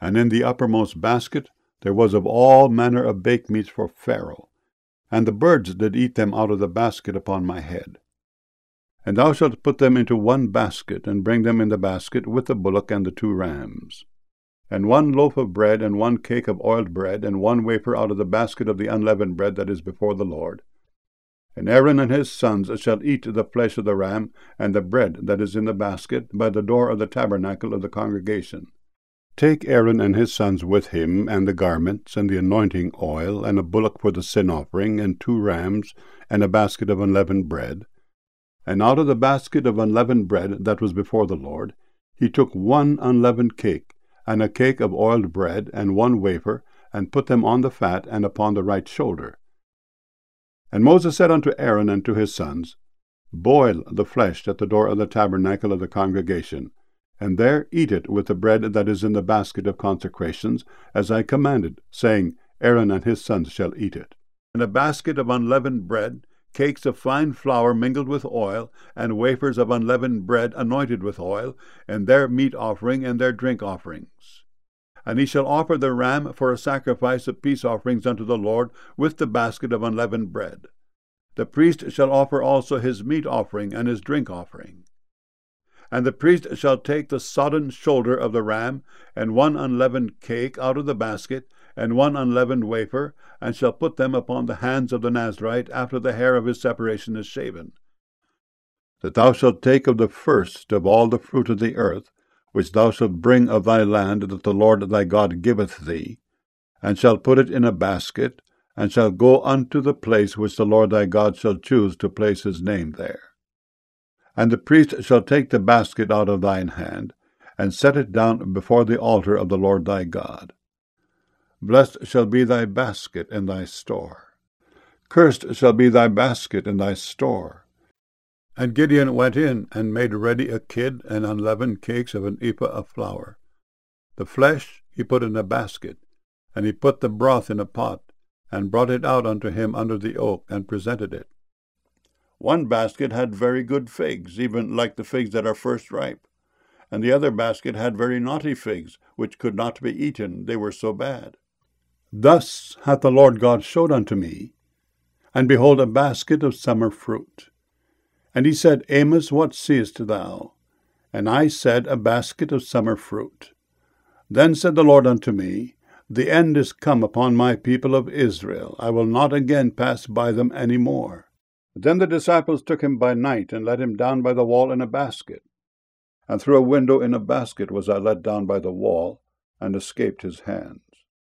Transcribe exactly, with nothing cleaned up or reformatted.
And in the uppermost basket there was of all manner of baked meats for Pharaoh, and the birds did eat them out of the basket upon my head. And thou shalt put them into one basket, and bring them in the basket with the bullock and the two rams. And one loaf of bread, and one cake of oiled bread, and one wafer out of the basket of the unleavened bread that is before the Lord. And Aaron and his sons shall eat the flesh of the ram, and the bread that is in the basket, by the door of the tabernacle of the congregation. Take Aaron and his sons with him, and the garments, and the anointing oil, and a bullock for the sin offering, and two rams, and a basket of unleavened bread. And out of the basket of unleavened bread that was before the Lord, he took one unleavened cake, and a cake of oiled bread, and one wafer, and put them on the fat, and upon the right shoulder. And Moses said unto Aaron and to his sons, Boil the flesh at the door of the tabernacle of the congregation, and there eat it with the bread that is in the basket of consecrations, as I commanded, saying, Aaron and his sons shall eat it. And a basket of unleavened bread, cakes of fine flour mingled with oil, and wafers of unleavened bread anointed with oil, and their meat offering and their drink offerings. And he shall offer the ram for a sacrifice of peace offerings unto the Lord with the basket of unleavened bread. The priest shall offer also his meat offering and his drink offering. And the priest shall take the sodden shoulder of the ram, and one unleavened cake out of the basket, and one unleavened wafer, and shall put them upon the hands of the Nazarite after the hair of his separation is shaven. That thou shalt take of the first of all the fruit of the earth, which thou shalt bring of thy land that the Lord thy God giveth thee, and shalt put it in a basket, and shalt go unto the place which the Lord thy God shall choose to place his name there. And the priest shall take the basket out of thine hand, and set it down before the altar of the Lord thy God. Blessed shall be thy basket and thy store. Cursed shall be thy basket and thy store. And Gideon went in and made ready a kid and unleavened cakes of an ephah of flour. The flesh he put in a basket, and he put the broth in a pot, and brought it out unto him under the oak, and presented it. One basket had very good figs, even like the figs that are first ripe, and the other basket had very naughty figs, which could not be eaten, they were so bad. Thus hath the Lord God showed unto me, and behold, a basket of summer fruit. And he said, Amos, what seest thou? And I said, A basket of summer fruit. Then said the Lord unto me, The end is come upon my people of Israel. I will not again pass by them any more. Then the disciples took him by night, and let him down by the wall in a basket. And through a window in a basket was I let down by the wall, and escaped his hand.